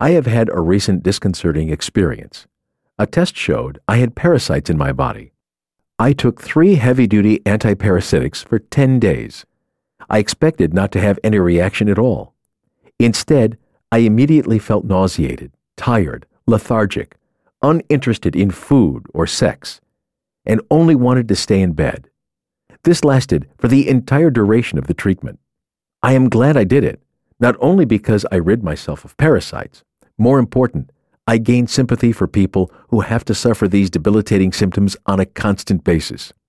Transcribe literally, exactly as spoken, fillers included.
I have had a recent disconcerting experience. A test showed I had parasites in my body. I took three heavy-duty antiparasitics for ten days. I expected not to have any reaction at all. Instead, I immediately felt nauseated, tired, lethargic, uninterested in food or sex, and only wanted to stay in bed. This lasted for the entire duration of the treatment. I am glad I did it, not only because I rid myself of parasites. More important, I gained sympathy for people who have to suffer these debilitating symptoms on a constant basis.